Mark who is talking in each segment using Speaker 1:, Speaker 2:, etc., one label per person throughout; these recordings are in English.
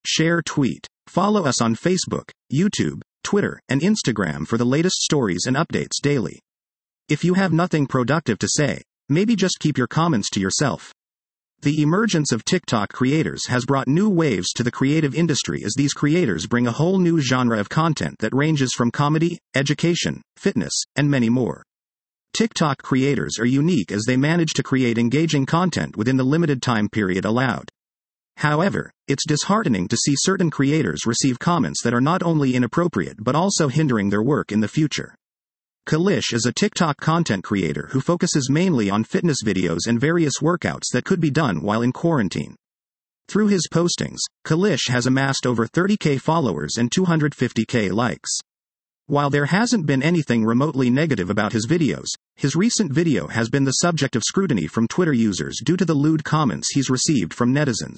Speaker 1: Share, tweet. Follow us on Facebook, YouTube, Twitter, and Instagram for the latest stories and updates daily. If you have nothing productive to say, maybe just keep your comments to yourself. The emergence of TikTok creators has brought new waves to the creative industry as these creators bring a whole new genre of content that ranges from comedy, education, fitness, and many more. TikTok creators are unique as they manage to create engaging content within the limited time period allowed. However, it's disheartening to see certain creators receive comments that are not only inappropriate but also hindering their work in the future. Kalish is a TikTok content creator who focuses mainly on fitness videos and various workouts that could be done while in quarantine. Through his postings, Kalish has amassed over 30,000 followers and 250,000 likes. While there hasn't been anything remotely negative about his videos, his recent video has been the subject of scrutiny from Twitter users due to the lewd comments he's received from netizens.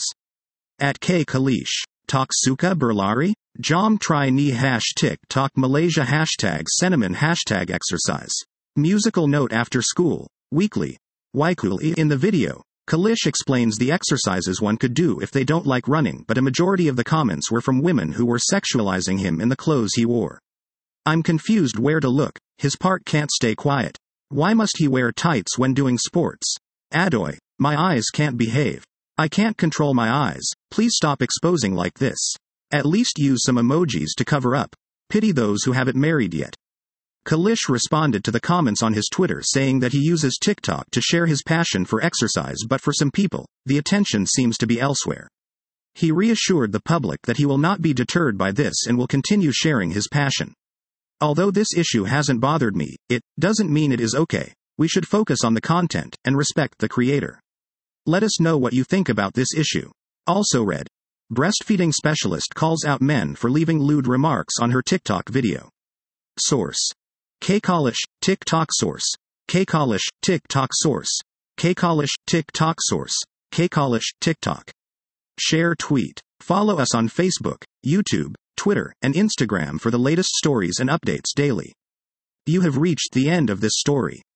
Speaker 1: At K Kalish, Tok Suka Berlari, Jom Try Ni #TikTok Malaysia #Seniman #exercise. Musical note after school, weekly. Waikuli. In the video, Kalish explains the exercises one could do if they don't like running, but a majority of the comments were from women who were sexualizing him in the clothes he wore. I'm confused where to look, his part can't stay quiet. Why must he wear tights when doing sports? Adoy, my eyes can't behave. I can't control my eyes, please stop exposing like this. At least use some emojis to cover up. Pity those who haven't married yet. Kalish responded to the comments on his Twitter saying that he uses TikTok to share his passion for exercise, but for some people, the attention seems to be elsewhere. He reassured the public that he will not be deterred by this and will continue sharing his passion. Although this issue hasn't bothered me, it doesn't mean it is okay. We should focus on the content and respect the creator. Let us know what you think about this issue. Also read. Breastfeeding specialist calls out men for leaving lewd remarks on her TikTok video. Source. K Kalish, TikTok source. K Kalish, TikTok source. K Kalish, TikTok source. K Kalish, TikTok. Share, tweet. Follow us on Facebook, YouTube, Twitter, and Instagram for the latest stories and updates daily. You have reached the end of this story.